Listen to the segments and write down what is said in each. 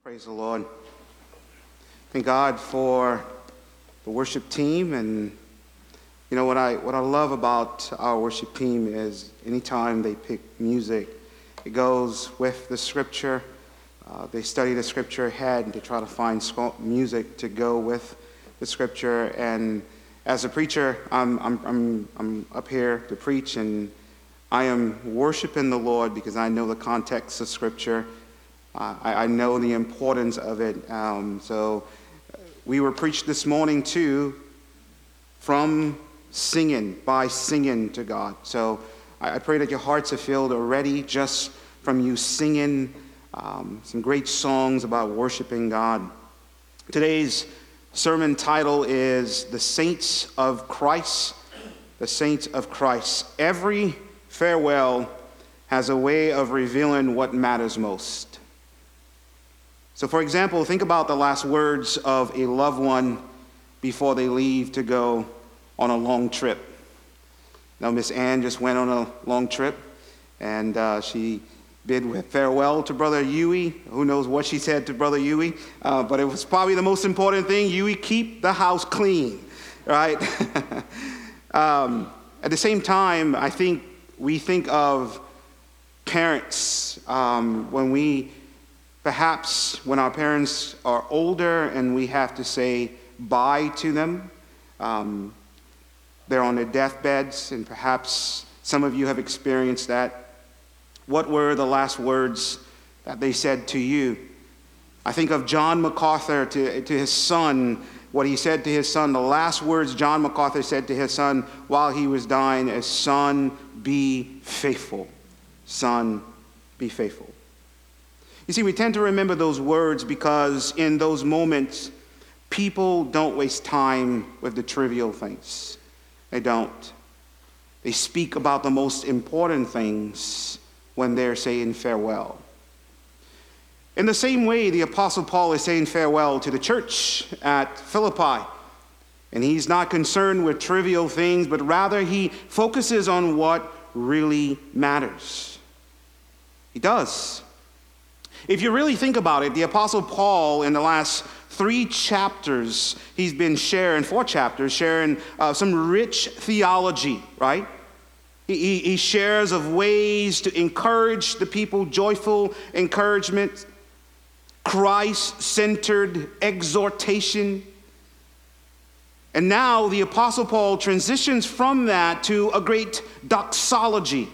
Praise the Lord. Thank God for the worship team. And you know what I love about our worship team is anytime they pick music, it goes with the scripture. They study the scripture ahead to try to find music to go with the scripture. And as a preacher, I'm up here to preach, and I am worshiping the Lord because I know the context of scripture. I know the importance of it. So we were preached this morning too by singing to God. So I pray that your hearts are filled already just from you singing some great songs about worshiping God. Today's sermon title is The Saints of Christ. The Saints of Christ. Every farewell has a way of revealing what matters most. So, for example, think about the last words of a loved one before they leave to go on a long trip. Now, Miss Ann just went on a long trip, and she bid farewell to Brother Huey. Who knows what she said to Brother Huey, but it was probably the most important thing. Huey, keep the house clean, right? At the same time, I think we think of parents when our parents are older and we have to say bye to them. They're on their deathbeds, and perhaps some of you have experienced that. What were the last words that they said to you? I think of John MacArthur to his son, what he said to his son, the last words John MacArthur said to his son while he was dying is, "Son, be faithful. Son, be faithful." You see, we tend to remember those words because in those moments, people don't waste time with the trivial things. They don't. They speak about the most important things when they're saying farewell. In the same way, the Apostle Paul is saying farewell to the church at Philippi. And he's not concerned with trivial things, but rather he focuses on what really matters. He does. If you really think about it, the Apostle Paul, in the last 3 chapters, he's been sharing some rich theology, right? He shares of ways to encourage the people, joyful encouragement, Christ-centered exhortation. And now the Apostle Paul transitions from that to a great doxology.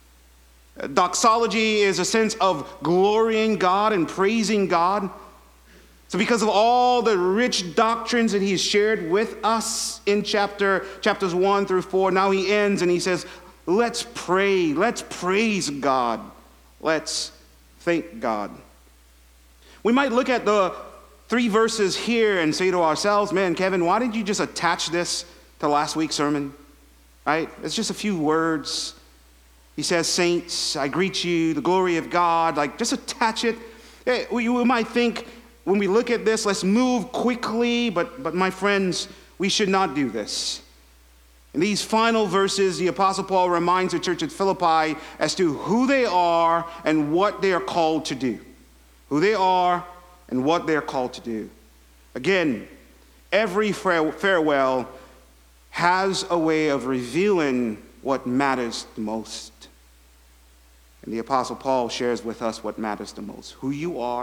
Doxology is a sense of glorying God and praising God. So because of all the rich doctrines that he's shared with us in chapters 1 through 4, now he ends and he says, let's pray, let's praise God, let's thank God. We might look at the 3 verses here and say to ourselves, man, Kevin, why did you just attach this to last week's sermon? Right? It's just a few words. He says, saints, I greet you, the glory of God. Like, just attach it. We might think, when we look at this, let's move quickly. But my friends, we should not do this. In these final verses, the Apostle Paul reminds the church at Philippi as to who they are and what they are called to do. Who they are and what they are called to do. Again, every farewell has a way of revealing what matters the most. And the Apostle Paul shares with us what matters the most, who you are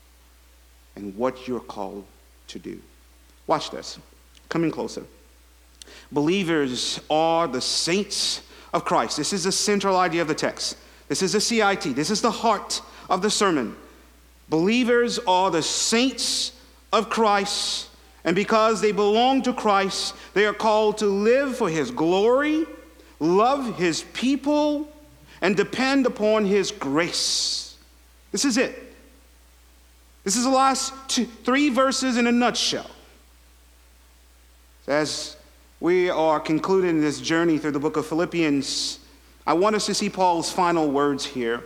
and what you're called to do. Watch this. Coming closer. Believers are the saints of Christ. This is the central idea of the text. This is the CIT. This is the heart of the sermon. Believers are the saints of Christ, and because they belong to Christ, they are called to live for his glory, love his people, and depend upon his grace. This is it. This is the last 3 verses in a nutshell. As we are concluding this journey through the book of Philippians, I want us to see Paul's final words here.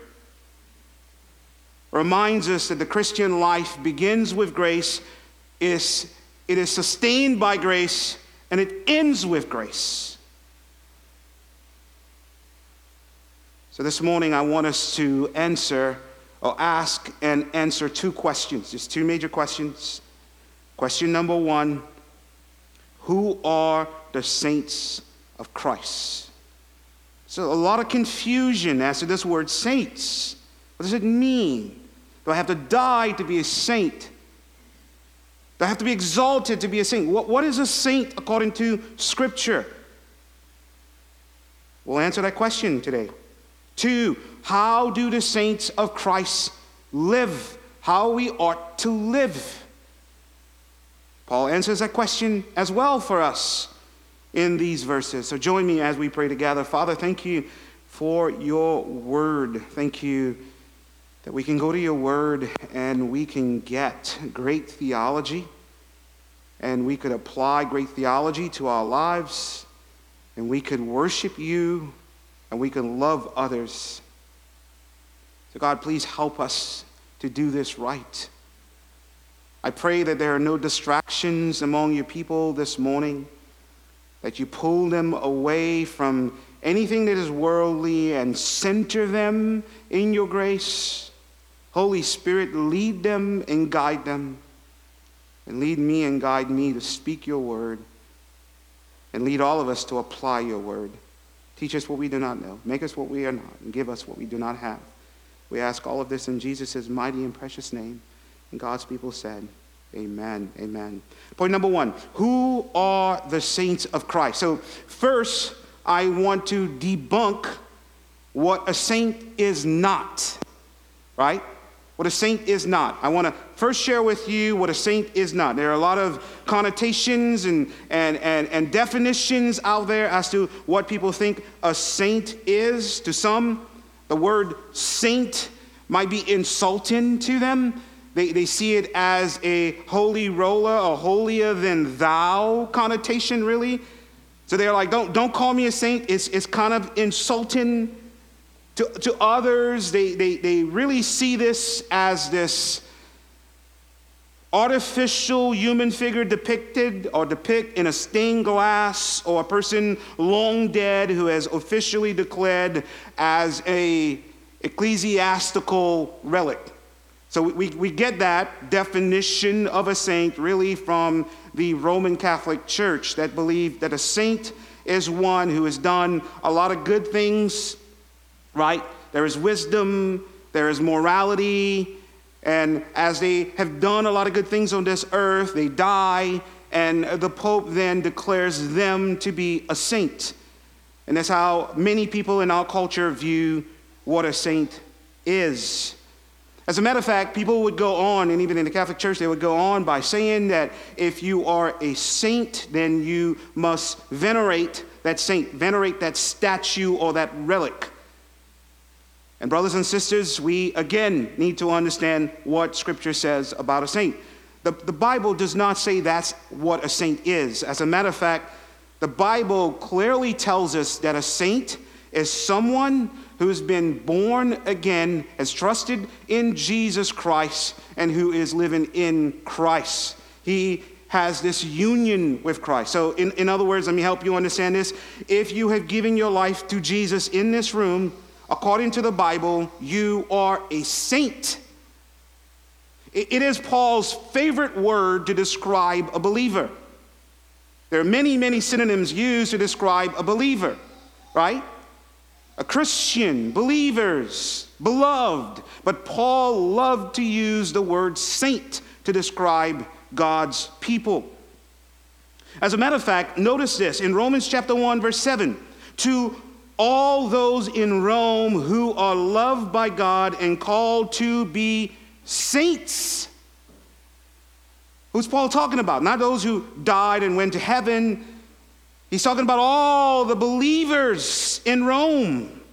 Reminds us that the Christian life begins with grace, it is sustained by grace, and it ends with grace. So this morning I want us to answer I'll ask and answer two questions, just two major questions. Question number one, who are the saints of Christ? So a lot of confusion as to this word saints. What does it mean? Do I have to die to be a saint? Do I have to be exalted to be a saint? What is a saint according to Scripture? We'll answer that question today. Two, how do the saints of Christ live? How we ought to live? Paul answers that question as well for us in these verses. So join me as we pray together. Father, thank you for your word. Thank you that we can go to your word and we can get great theology, and we could apply great theology to our lives, and we could worship you, and we can love others. So God, please help us to do this right. I pray that there are no distractions among your people this morning, that you pull them away from anything that is worldly and center them in your grace. Holy Spirit, lead them and guide them, and lead me and guide me to speak your word, and lead all of us to apply your word. Teach us what we do not know. Make us what we are not, and give us what we do not have. We ask all of this in Jesus' mighty and precious name. And God's people said, amen, amen. Point number one, who are the saints of Christ? So first, I want to debunk what a saint is not, right? What a saint is not. I want to first share with you what a saint is not. There are a lot of connotations and definitions out there as to what people think a saint is. To some, the word saint might be insulting to them. They see it as a holy roller, a holier than thou connotation, really. So they're like, don't call me a saint. It's kind of insulting to others. They really see this as this artificial human figure depict in a stained glass, or a person long dead who has officially declared as a ecclesiastical relic. So we get that definition of a saint really from the Roman Catholic Church, that believe that a saint is one who has done a lot of good things, right? There is wisdom, there is morality, and as they have done a lot of good things on this earth, they die, and the Pope then declares them to be a saint. And that's how many people in our culture view what a saint is. As a matter of fact, people would go on, and even in the Catholic Church, they would go on by saying that if you are a saint, then you must venerate that saint, venerate that statue or that relic. And brothers and sisters, we again need to understand what Scripture says about a saint. The Bible does not say that's what a saint is. As a matter of fact, the Bible clearly tells us that a saint is someone who's been born again, has trusted in Jesus Christ, and who is living in Christ. He has this union with Christ. So in other words, let me help you understand this. If you have given your life to Jesus in this room, according to the Bible, you are a saint. It is Paul's favorite word to describe a believer. There are many, many synonyms used to describe a believer, right? A Christian, believers, beloved. But Paul loved to use the word saint to describe God's people. As a matter of fact, notice this in Romans chapter 1, verse 7. To all those in Rome who are loved by God and called to be saints. Who's Paul talking about? Not those who died and went to heaven. He's talking about all the believers in Rome.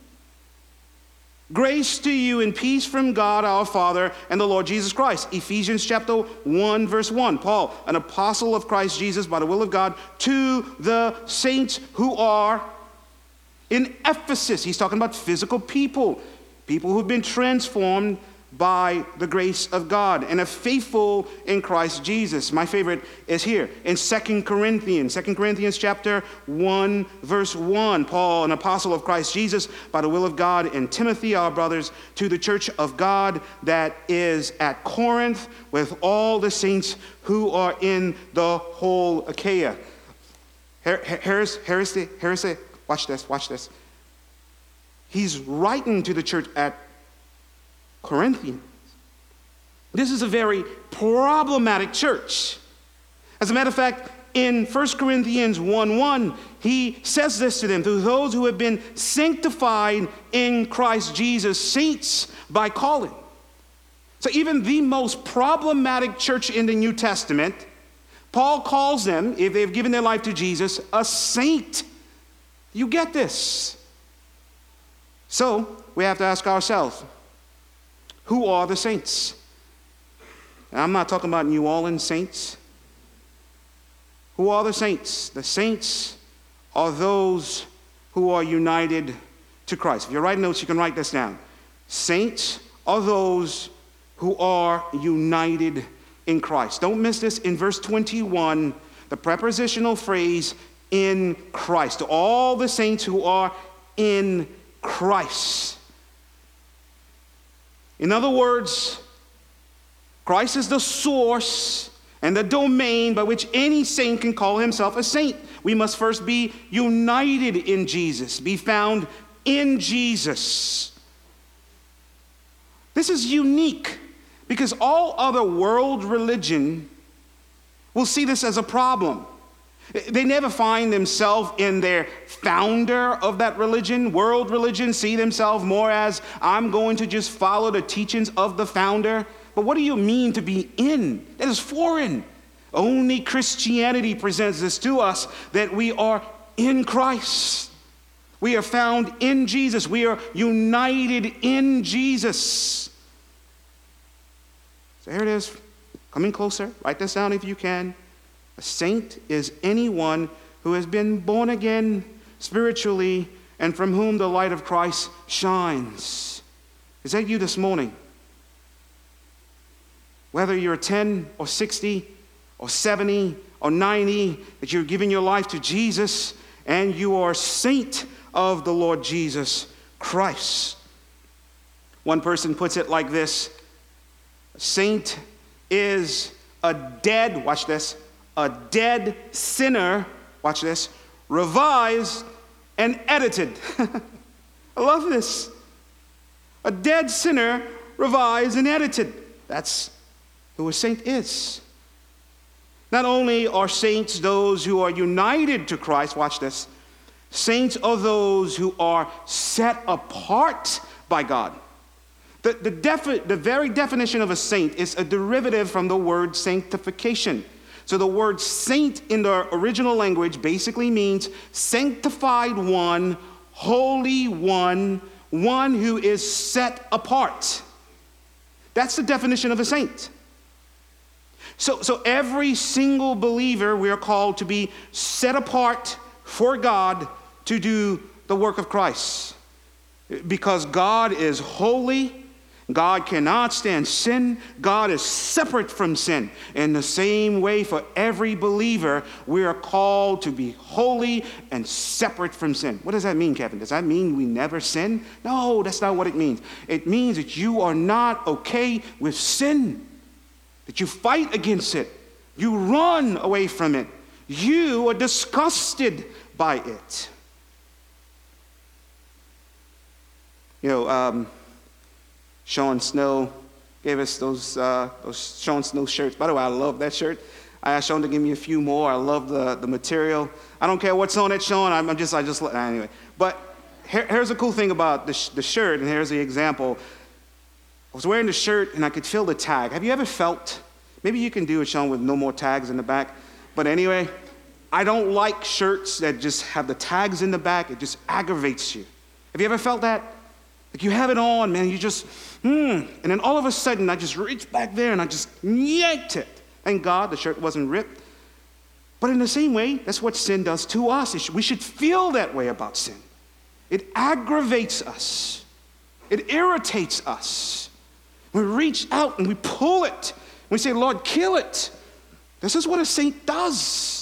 Grace to you and peace from God our Father and the Lord Jesus Christ. Ephesians chapter 1, verse 1. Paul, an apostle of Christ Jesus by the will of God, to the saints who are in Ephesus. He's talking about physical people, people who've been transformed by the grace of God and are faithful in Christ Jesus. My favorite is here in 2 Corinthians chapter 1, verse 1. Paul, an apostle of Christ Jesus, by the will of God, and Timothy, our brothers, to the church of God that is at Corinth, with all the saints who are in the whole Achaia. Watch this. He's writing to the church at Corinthians. This is a very problematic church. As a matter of fact, in 1 Corinthians 1:1, he says this to them: to those who have been sanctified in Christ Jesus, saints by calling. So even the most problematic church in the New Testament, Paul calls them, if they've given their life to Jesus, a saint. You get this? So we have to ask ourselves, who are the saints? And I'm not talking about New Orleans saints. Who are the saints? The saints are those who are united to Christ. If you're writing notes, you can write this down. Saints are those who are united in Christ. Don't miss this in verse 21, the prepositional phrase, in Christ. To all the saints who are in Christ. In other words, Christ is the source and the domain by which any saint can call himself a saint. We must first be united in Jesus, be found in Jesus. This is unique because all other world religion will see this as a problem. They never find themselves in their founder of that religion. World religion see themselves more as, I'm going to just follow the teachings of the founder. But what do you mean to be in? That is foreign. Only Christianity presents this to us, that we are in Christ. We are found in Jesus. We are united in Jesus. So here it is, coming closer. Write this down if you can. A saint is anyone who has been born again spiritually and from whom the light of Christ shines. Is that you this morning? Whether you're 10 or 60 or 70 or 90, that you're giving your life to Jesus and you are a saint of the Lord Jesus Christ. One person puts it like this: a saint is a dead, watch this, a dead sinner, watch this, revised and edited. I love this. A dead sinner revised and edited. That's who a saint is. Not only are saints those who are united to Christ, watch this, saints are those who are set apart by God. The very definition of a saint is a derivative from the word sanctification. So the word saint in the original language basically means sanctified one, holy one, one who is set apart. That's the definition of a saint. So every single believer, we are called to be set apart for God to do the work of Christ. Because God is holy, God cannot stand sin. God is separate from sin. In the same way, for every believer, we are called to be holy and separate from sin. What does that mean, Kevin? Does that mean we never sin? No, that's not what it means. It means that you are not okay with sin, that you fight against it, you run away from it, you are disgusted by it. Sean Snow gave us those Sean Snow shirts. By the way, I love that shirt. I asked Sean to give me a few more. I love the material. I don't care what's on it, Sean. Anyway. But here's the cool thing about the shirt, and here's the example. I was wearing the shirt, and I could feel the tag. Have you ever felt? Maybe you can do it, Sean, with no more tags in the back. But anyway, I don't like shirts that just have the tags in the back. It just aggravates you. Have you ever felt that? Like you have it on, man, you just, and then all of a sudden I just reached back there and I just yanked it. Thank God the shirt wasn't ripped. But in the same way, that's what sin does to us. We should feel that way about sin. It aggravates us. It irritates us. We reach out and we pull it. We say, Lord, kill it. This is what a saint does.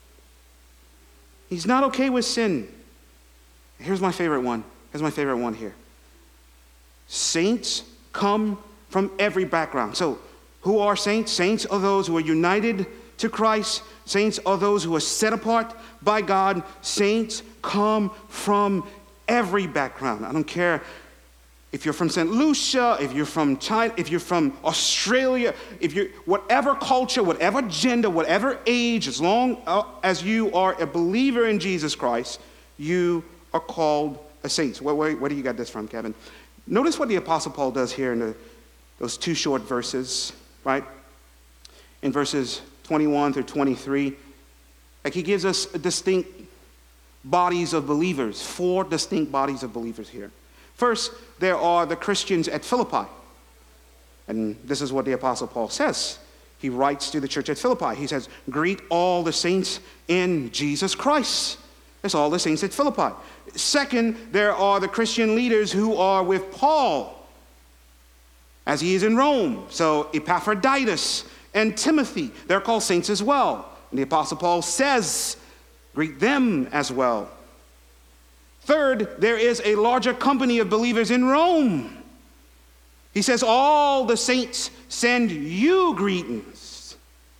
He's not okay with sin. Here's my favorite one. Here's my favorite one here. Saints come from every background. So, who are saints? Saints are those who are united to Christ. Saints are those who are set apart by God. Saints come from every background. I don't care if you're from St. Lucia, if you're from China, if you're from Australia, if you're whatever culture, whatever gender, whatever age, as long as you are a believer in Jesus Christ, you are called a saint. Where do you get this from, Kevin? Notice what the Apostle Paul does here in those two short verses, right? In verses 21 through 23, like he gives us distinct bodies of believers, 4 distinct bodies of believers here. First, there are the Christians at Philippi. And this is what the Apostle Paul says. He writes to the church at Philippi. He says, greet all the saints in Jesus Christ. That's all the saints at Philippi. Second, there are the Christian leaders who are with Paul as he is in Rome. So Epaphroditus and Timothy, they're called saints as well. And the Apostle Paul says, greet them as well. Third, there is a larger company of believers in Rome. He says, all the saints send you greetings.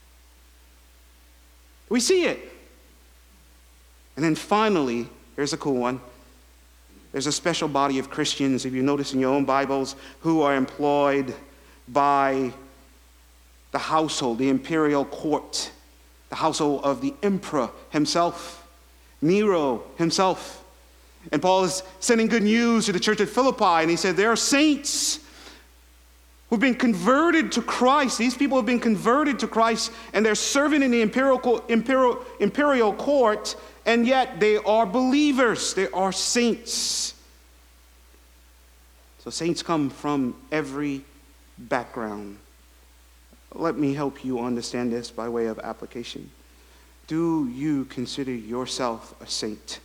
We see it. And then finally, here's a cool one. There's a special body of Christians, if you notice in your own Bibles, who are employed by the household, the imperial court, the household of the emperor himself, Nero himself. And Paul is sending good news to the church at Philippi, and he said, there are saints who've been converted to Christ. These people have been converted to Christ, and they're serving in the imperial court, and yet they are believers. They are saints. So saints come from every background. Let me help you understand this by way of application. Do you consider yourself a saint?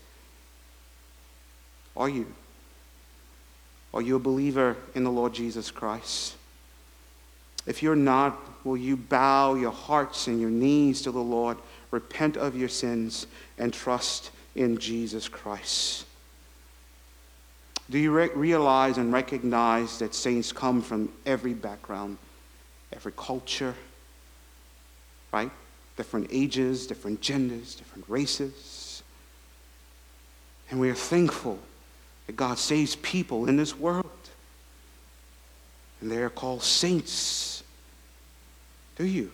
Are you? Are you a believer in the Lord Jesus Christ? If you're not, will you bow your hearts and your knees to the Lord, repent of your sins, and trust in Jesus Christ? Do you realize and recognize that saints come from every background, every culture, right? Different ages, different genders, different races. And we are thankful that God saves people in this world. And they are called saints. Do you?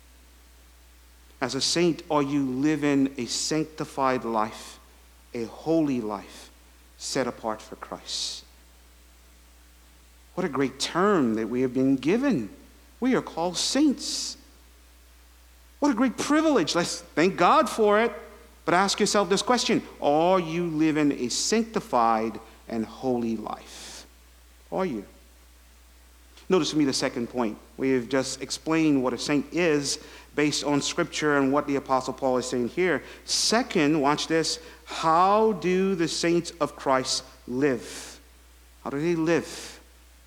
As a saint, are you living a sanctified life, a holy life, set apart for Christ? What a great term that we have been given. We are called saints. What a great privilege. Let's thank God for it. But ask yourself this question: are you living a sanctified and holy life? Are you? Notice with me the second point. We have just explained what a saint is based on Scripture and what the Apostle Paul is saying here. Second, watch this. How do the saints of Christ live? How do they live?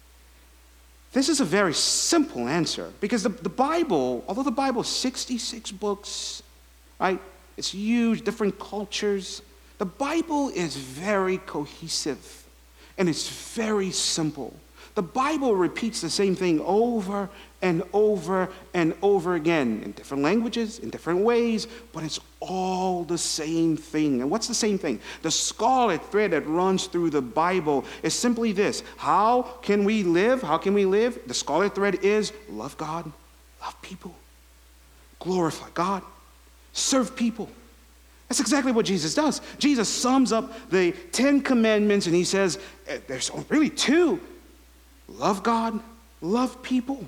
This is a very simple answer, because the Bible, although the Bible is 66 books, right? It's huge, different cultures. The Bible is very cohesive, and it's very simple. The Bible repeats the same thing over and over and over again in different languages, in different ways, but it's all the same thing. And what's the same thing? The scarlet thread that runs through the Bible is simply this: how can we live? How can we live? The scarlet thread is love God, love people, glorify God, serve people. That's exactly what Jesus does. Jesus sums up the 10 commandments and he says, there's really 2. Love God, love people.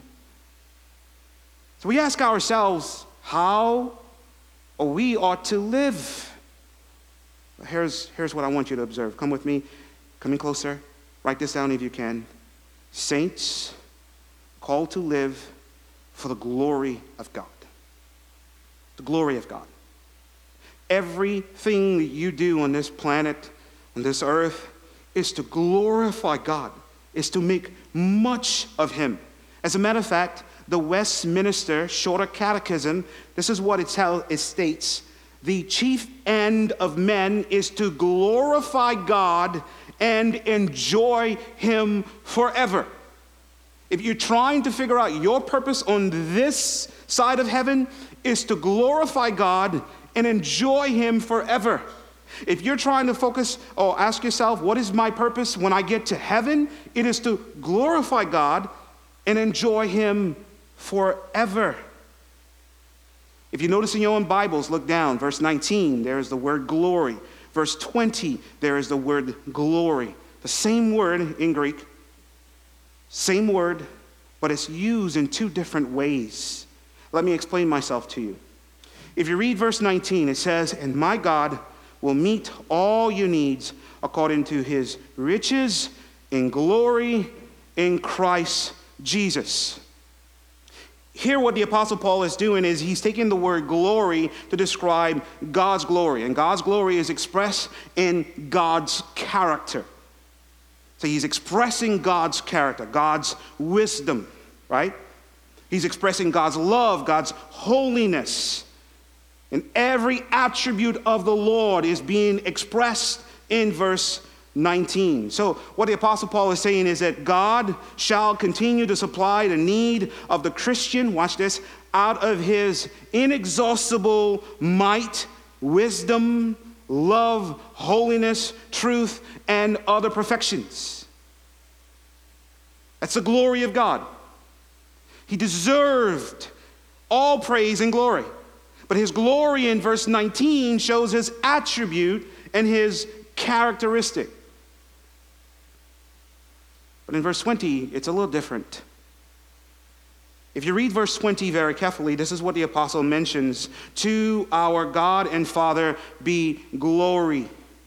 So we ask ourselves, how we ought to live. Here's what I want you to observe. Come with me. Come in closer. Write this down if you can. Saints called to live for the glory of God. The glory of God. Everything that you do on this planet, on this earth, is to glorify God, is to make much of Him. As a matter of fact, the Westminster Shorter Catechism, this is what it states: the chief end of men is to glorify God and enjoy him forever. If you're trying to figure out your purpose on this side of heaven, is to glorify God and enjoy him forever. If you're trying to focus or ask yourself, what is my purpose when I get to heaven? It is to glorify God and enjoy him forever. If you notice in your own Bibles, look down. Verse 19, there is the word glory. Verse 20, there is the word glory. The same word in Greek, same word, but it's used in two different ways. Let me explain myself to you. If you read verse 19, it says, "And my God will meet all your needs according to his riches in glory in Christ Jesus." Here what the Apostle Paul is doing is he's taking the word glory to describe God's glory. And God's glory is expressed in God's character. So he's expressing God's character, God's wisdom, right? He's expressing God's love, God's holiness. And every attribute of the Lord is being expressed in verse 19. So what the Apostle Paul is saying is that God shall continue to supply the need of the Christian, watch this, out of his inexhaustible might, wisdom, love, holiness, truth, and other perfections. That's the glory of God. He deserved all praise and glory. But his glory in verse 19 shows his attribute and his characteristic. But in verse 20, it's a little different. If you read verse 20 very carefully, this is what the apostle mentions: "To our God and Father be glory."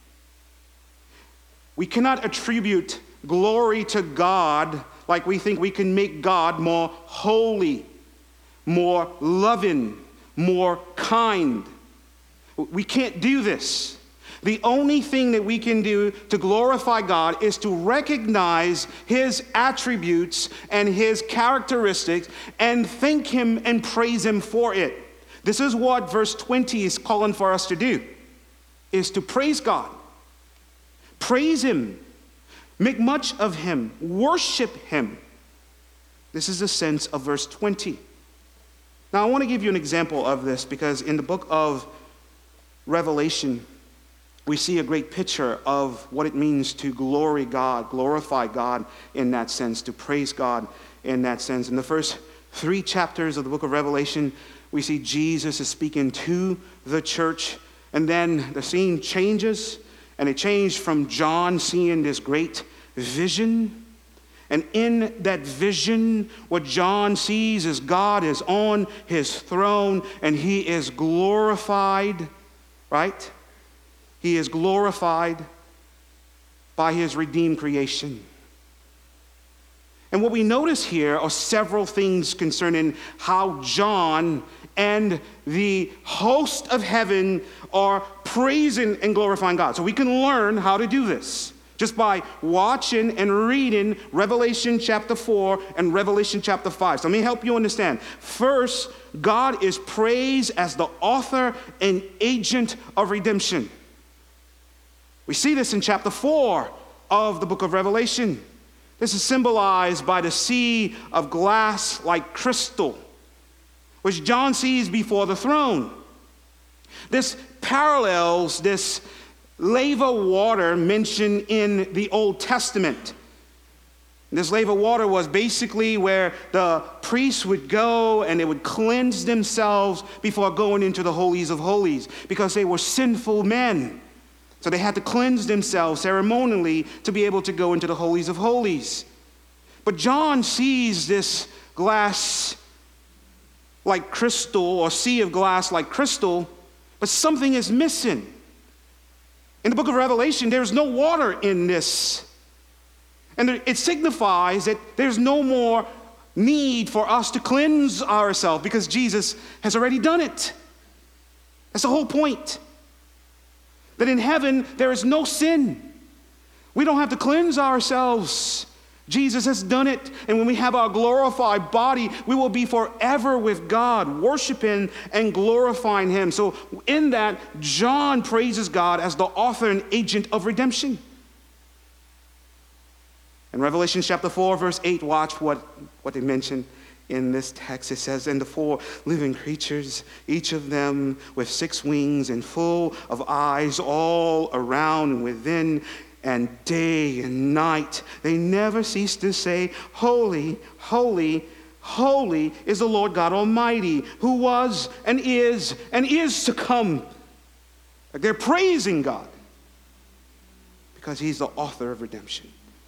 We cannot attribute glory to God like we think we can make God more holy, more loving, more kind. We can't do this. The only thing that we can do to glorify God is to recognize his attributes and his characteristics and thank him and praise him for it. This is what verse 20 is calling for us to do, is to praise God. Praise him. Make much of him. Worship him. This is the sense of verse 20. Now I want to give you an example of this because in the book of Revelation, we see a great picture of what it means to glorify God in that sense, to praise God in that sense. In the first 3 chapters of the book of Revelation, we see Jesus is speaking to the church, and then the scene changes, and it changed from John seeing this great vision. And in that vision, what John sees is God is on his throne, and he is glorified, right? He is glorified by his redeemed creation. And what we notice here are several things concerning how John and the host of heaven are praising and glorifying God. So we can learn how to do this just by watching and reading Revelation chapter 4 and Revelation chapter 5. So let me help you understand. First, God is praised as the author and agent of redemption. We see this in chapter 4 of the book of Revelation. This is symbolized by the sea of glass like crystal, which John sees before the throne. This parallels this laver water mentioned in the Old Testament. This laver water was basically where the priests would go and they would cleanse themselves before going into the holies of holies because they were sinful men. So they had to cleanse themselves ceremonially to be able to go into the holies of holies. But John sees this glass like crystal, or sea of glass like crystal, but something is missing. In the book of Revelation, there's no water in this. And it signifies that there's no more need for us to cleanse ourselves because Jesus has already done it. That's the whole point. That in heaven, there is no sin. We don't have to cleanse ourselves Jesus has done it. And when we have our glorified body, we will be forever with God, worshiping and glorifying him. So in that, John praises God as the author and agent of redemption. In Revelation chapter 4, verse 8, watch what they mention in this text. It says, and the four living creatures, each of them with 6 wings and full of eyes all around and within, and day and night, they never cease to say, holy, holy, holy is the Lord God Almighty, who was and is to come. Like they're praising God because he's the author of redemption.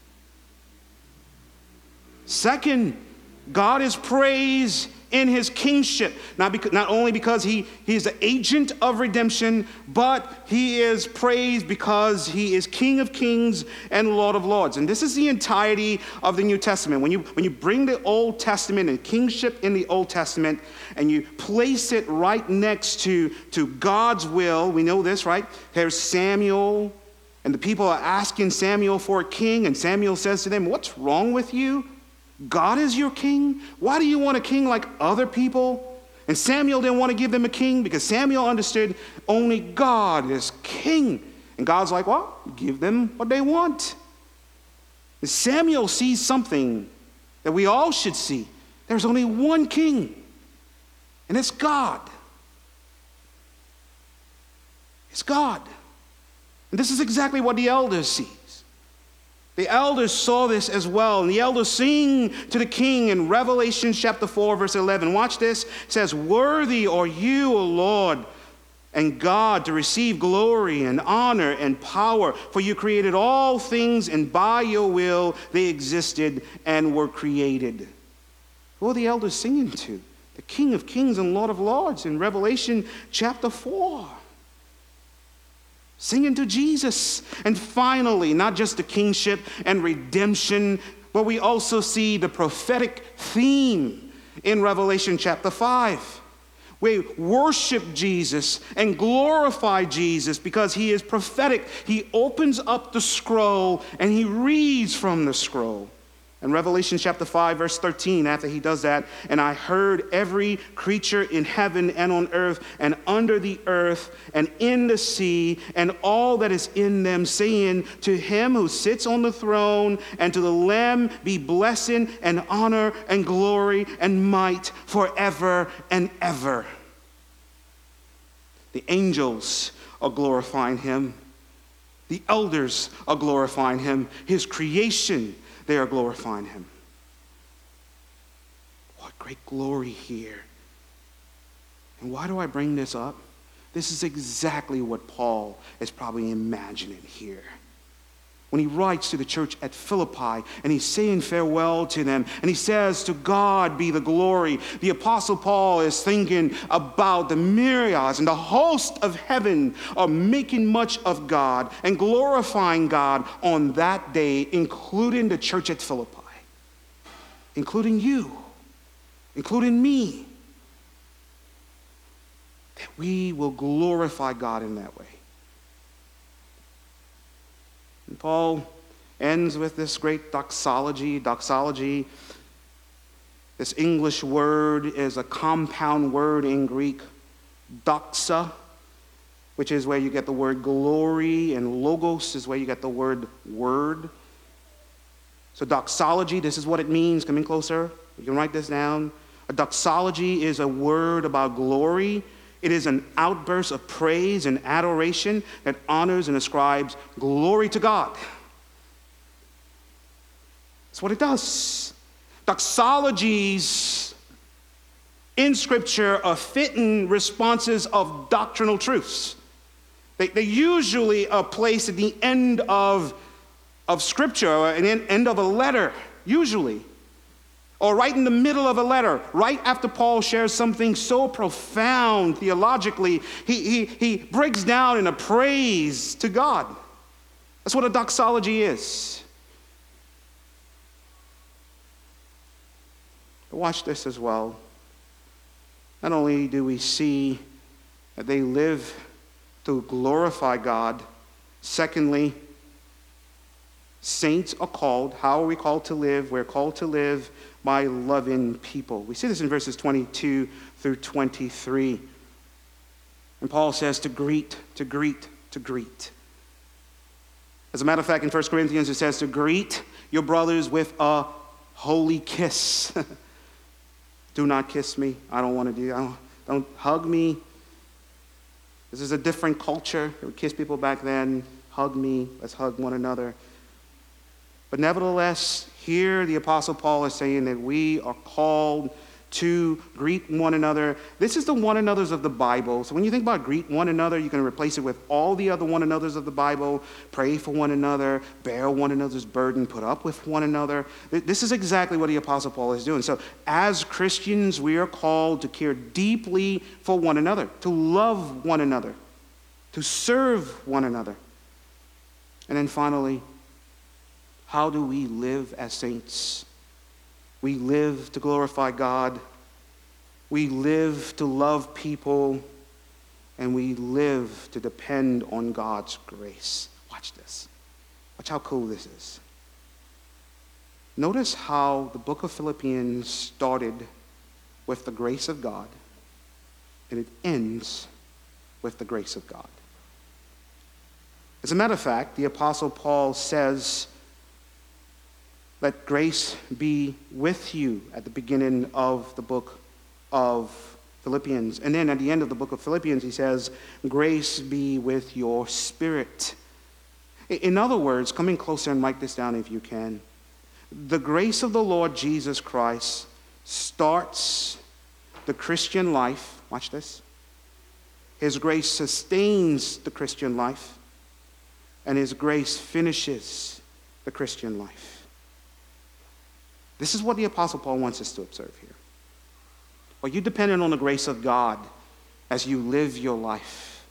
Second, God is praised in his kingship, not only because he is the agent of redemption, but he is praised because he is King of kings and Lord of lords. And this is the entirety of the New Testament. When you bring the Old Testament and kingship in the Old Testament and you place it right next to God's will, we know this, right? There's Samuel, and the people are asking Samuel for a king, and Samuel says to them, what's wrong with you? God is your king? Why do you want a king like other people? And Samuel didn't want to give them a king because Samuel understood only God is king. And God's like, well, give them what they want. And Samuel sees something that we all should see. There's only one king, and it's God. It's God. And this is exactly what the elders see. The elders saw this as well, and the elders sing to the king in Revelation chapter 4, verse 11. Watch this. It says, worthy are you, O Lord, and God, to receive glory and honor and power, for you created all things, and by your will they existed and were created. Who are the elders singing to? The King of kings and Lord of lords in Revelation chapter 4. Singing to Jesus. And finally, not just the kingship and redemption, but we also see the prophetic theme in Revelation chapter 5. We worship Jesus and glorify Jesus because he is prophetic. He opens up the scroll and he reads from the scroll. In Revelation chapter 5, verse 13, after he does that, and I heard every creature in heaven and on earth and under the earth and in the sea and all that is in them, saying, to him who sits on the throne and to the Lamb be blessing and honor and glory and might forever and ever. The angels are glorifying him. The elders are glorifying him. His creation, they are glorifying him. What great glory here. And why do I bring this up? This is exactly what Paul is probably imagining here. When he writes to the church at Philippi and he's saying farewell to them and he says, to God be the glory. The Apostle Paul is thinking about the myriads and the host of heaven are making much of God and glorifying God on that day, including the church at Philippi, including you, including me, that we will glorify God in that way. And Paul ends with this great doxology. Doxology, this English word is a compound word in Greek, doxa, which is where you get the word glory, and logos is where you get the word word. So doxology, this is what it means. Come in closer. You can write this down. A doxology is a word about glory. It is an outburst of praise and adoration that honors and ascribes glory to God. That's what it does. Doxologies in Scripture are fitting responses of doctrinal truths. They usually are placed at the end of Scripture, or at the end of a letter, usually. Or right in the middle of a letter, right after Paul shares something so profound theologically, he breaks down in a praise to God. That's what a doxology is. But watch this as well. Not only do we see that they live to glorify God, secondly, Saints are called. How are we called to live? We're called to live by loving people. We see this in verses 22 through 23. And Paul says to greet, to greet, to greet. As a matter of fact, in 1 Corinthians, it says to greet your brothers with a holy kiss. Do not kiss me. I don't want to do. Don't hug me. This is a different culture. They would kiss people back then. Hug me. Let's hug one another. But nevertheless, here the Apostle Paul is saying that we are called to greet one another. This is the one another's of the Bible. So when you think about greet one another, you can replace it with all the other one another's of the Bible. Pray for one another, bear one another's burden, put up with one another. This is exactly what the Apostle Paul is doing. So as Christians, we are called to care deeply for one another, to love one another, to serve one another. And then finally, how do we live as saints? We live to glorify God. We live to love people. And we live to depend on God's grace. Watch this. Watch how cool this is. Notice how the book of Philippians started with the grace of God, and it ends with the grace of God. As a matter of fact, the Apostle Paul says, let grace be with you at the beginning of the book of Philippians. And then at the end of the book of Philippians, he says, grace be with your spirit. In other words, come in closer and write this down if you can. The grace of the Lord Jesus Christ starts the Christian life. Watch this. His grace sustains the Christian life. And his grace finishes the Christian life. This is what the Apostle Paul wants us to observe here. Are you dependent on the grace of God as you live your life?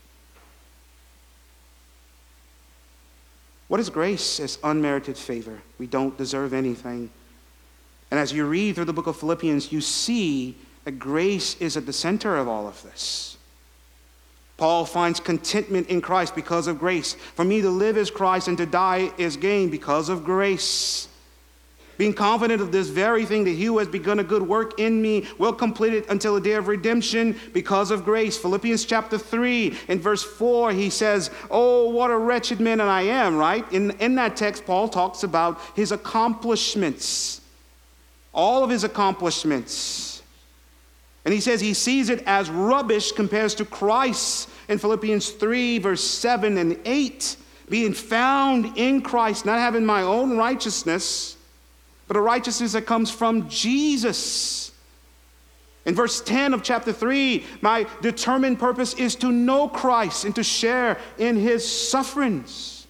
What is grace? It's unmerited favor. We don't deserve anything. And as you read through the book of Philippians, you see that grace is at the center of all of this. Paul finds contentment in Christ because of grace. For me to live is Christ and to die is gain because of grace. Being confident of this very thing, that he who has begun a good work in me will complete it until the day of redemption because of grace. Philippians chapter 3, in verse 4, he says, oh, what a wretched man I am, right? In that text, Paul talks about his accomplishments, all of his accomplishments. And he says he sees it as rubbish compared to Christ in Philippians 3, verse 7 and 8. Being found in Christ, not having my own righteousness, but a righteousness that comes from Jesus. In verse 10 of chapter 3, my determined purpose is to know Christ and to share in his sufferings.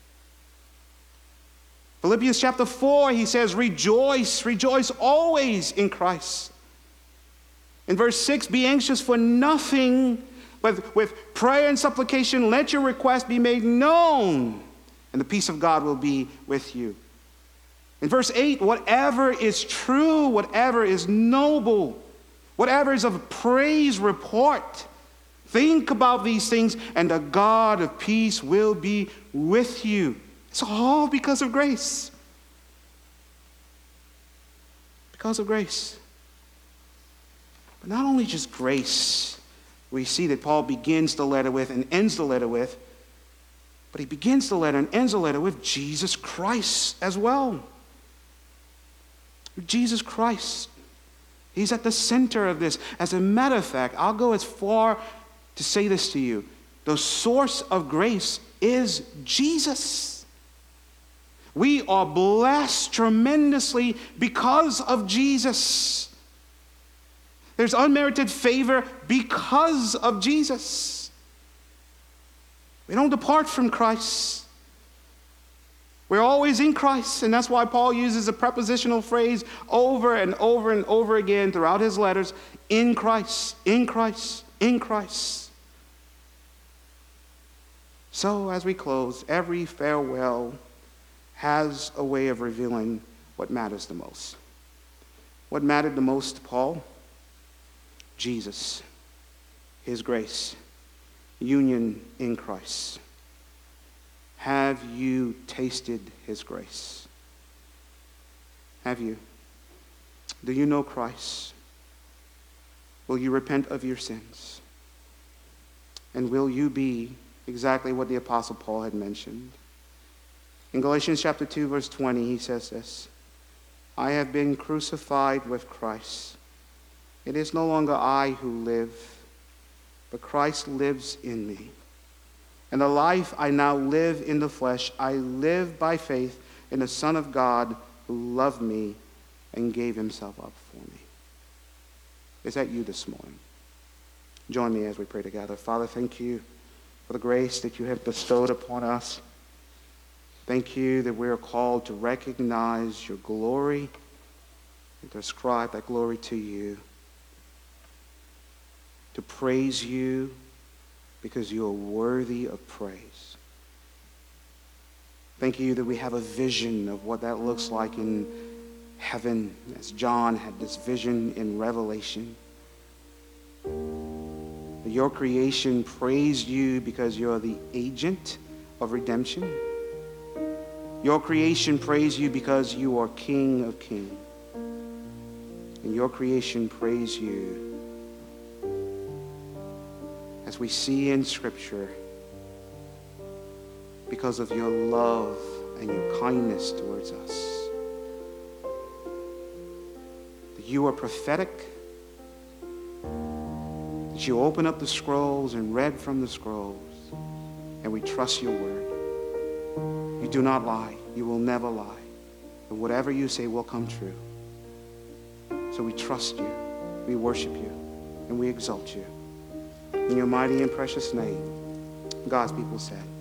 Philippians chapter 4, he says, rejoice, rejoice always in Christ. In verse 6, be anxious for nothing, but with prayer and supplication, let your request be made known, and the peace of God will be with you. In verse 8, whatever is true, whatever is noble, whatever is of praise report, think about these things, and the God of peace will be with you. It's all because of grace. Because of grace. But not only just grace, we see that Paul begins the letter with and ends the letter with, but he begins the letter and ends the letter with Jesus Christ as well. Jesus Christ. He's at the center of this. As a matter of fact, I'll go as far to say this to you. The source of grace is Jesus. We are blessed tremendously because of Jesus. There's unmerited favor because of Jesus. We don't depart from Christ. We're always in Christ, and that's why Paul uses a prepositional phrase over and over and over again throughout his letters, in Christ, in Christ, in Christ. So as we close, every farewell has a way of revealing what matters the most. What mattered the most to Paul? Jesus, his grace, union in Christ. Have you tasted his grace? Have you? Do you know Christ? Will you repent of your sins? And will you be exactly what the Apostle Paul had mentioned? In Galatians chapter 2, verse 20, he says this, I have been crucified with Christ. It is no longer I who live, but Christ lives in me. And the life I now live in the flesh, I live by faith in the Son of God who loved me and gave himself up for me. Is that you this morning? Join me as we pray together. Father, thank you for the grace that you have bestowed upon us. Thank you that we are called to recognize your glory and to ascribe that glory to you, to praise you because you are worthy of praise. Thank you that we have a vision of what that looks like in heaven, as John had this vision in Revelation. That your creation praised you because you're the agent of redemption. Your creation praise you because you are King of kings. And your creation praise you as we see in Scripture because of your love and your kindness towards us. That you are prophetic, that you open up the scrolls and read from the scrolls, and we trust your word. You do not lie. You will never lie. And whatever you say will come true. So we trust you, we worship you, and we exalt you. In your mighty and precious name, God's people said,